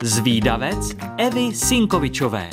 Zvídavec Evy Sinkovičové.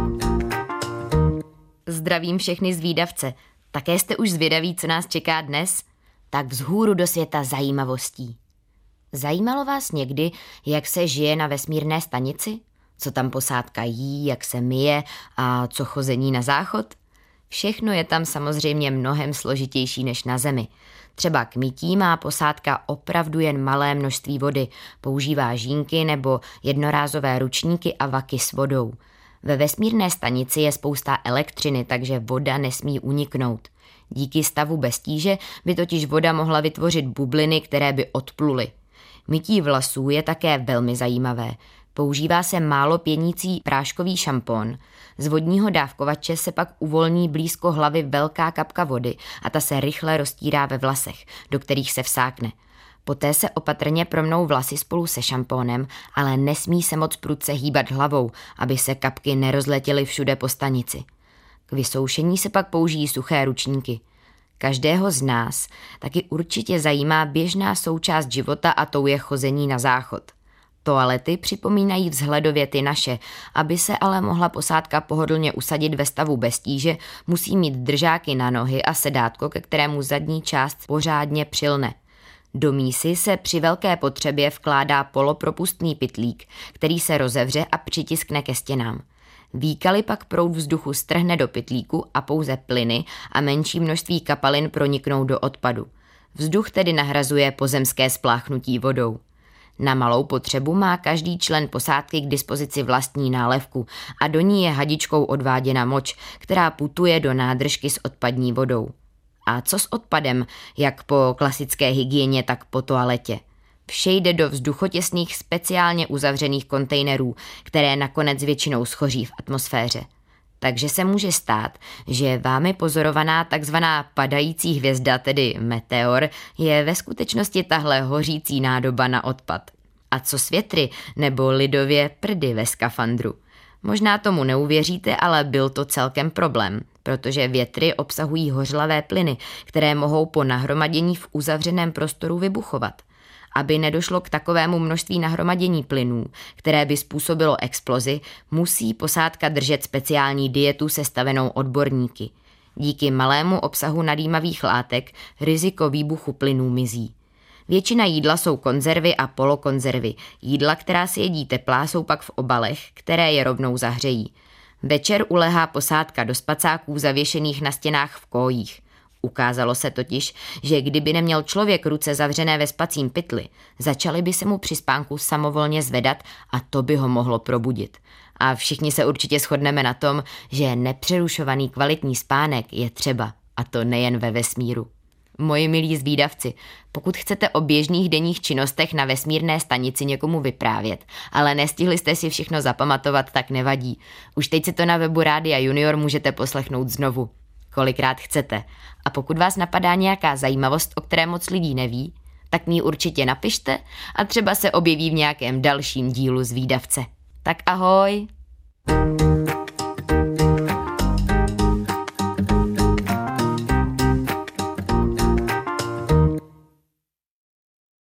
Zdravím všechny zvídavce. Také jste už zvědaví, co nás čeká dnes? Tak vzhůru do světa zajímavostí. Zajímalo vás někdy, jak se žije na vesmírné stanici? Co tam posádka jí, jak se myje a co chození na záchod? Všechno je tam samozřejmě mnohem složitější než na Zemi. Třeba k mytí má posádka opravdu jen malé množství vody, používá žínky nebo jednorázové ručníky a vaky s vodou. Ve vesmírné stanici je spousta elektřiny, takže voda nesmí uniknout. Díky stavu bez tíže by totiž voda mohla vytvořit bubliny, které by odpluly. Mytí vlasů je také velmi zajímavé. Používá se málo pěnící práškový šampon. Z vodního dávkovače se pak uvolní blízko hlavy velká kapka vody a ta se rychle roztírá ve vlasech, do kterých se vsákne. Poté se opatrně promnou vlasy spolu se šampónem, ale nesmí se moc prudce hýbat hlavou, aby se kapky nerozletěly všude po stanici. K vysoušení se pak použijí suché ručníky. Každého z nás taky určitě zajímá běžná součást života a tou je chození na záchod. Toalety připomínají vzhledově ty naše, aby se ale mohla posádka pohodlně usadit ve stavu bez tíže, musí mít držáky na nohy a sedátko, ke kterému zadní část pořádně přilne. Do mísy se při velké potřebě vkládá polopropustný pytlík, který se rozevře a přitiskne ke stěnám. Výkaly pak proud vzduchu strhne do pytlíku a pouze plyny a menší množství kapalin proniknou do odpadu. Vzduch tedy nahrazuje pozemské spláchnutí vodou. Na malou potřebu má každý člen posádky k dispozici vlastní nálepku a do ní je hadičkou odváděna moč, která putuje do nádržky s odpadní vodou. A co s odpadem, jak po klasické hygieně, tak po toaletě? Vše jde do vzduchotěsných speciálně uzavřených kontejnerů, které nakonec většinou schoří v atmosféře. Takže se může stát, že vámi pozorovaná takzvaná padající hvězda, tedy meteor, je ve skutečnosti tahle hořící nádoba na odpad. A co s větry, nebo lidově prdy ve skafandru? Možná tomu neuvěříte, ale byl to celkem problém, protože větry obsahují hořlavé plyny, které mohou po nahromadění v uzavřeném prostoru vybuchovat. Aby nedošlo k takovému množství nahromadění plynů, které by způsobilo explozi, musí posádka držet speciální dietu sestavenou odborníky. Díky malému obsahu nadýmavých látek riziko výbuchu plynů mizí. Většina jídla jsou konzervy a polokonzervy. Jídla, která se jedí teplá, jsou pak v obalech, které je rovnou zahřejí. Večer ulehá posádka do spacáků zavěšených na stěnách v kojích. Ukázalo se totiž, že kdyby neměl člověk ruce zavřené ve spacím pytli, začaly by se mu při spánku samovolně zvedat a to by ho mohlo probudit. A všichni se určitě shodneme na tom, že nepřerušovaný kvalitní spánek je třeba, a to nejen ve vesmíru. Moji milí zvídavci, pokud chcete o běžných denních činnostech na vesmírné stanici někomu vyprávět, ale nestihli jste si všechno zapamatovat, tak nevadí. Už teď si to na webu Rádia Junior můžete poslechnout znovu, kolikrát chcete. A pokud vás napadá nějaká zajímavost, o které moc lidí neví, tak mi ji určitě napište a třeba se objeví v nějakém dalším dílu Zvídavce. Tak ahoj!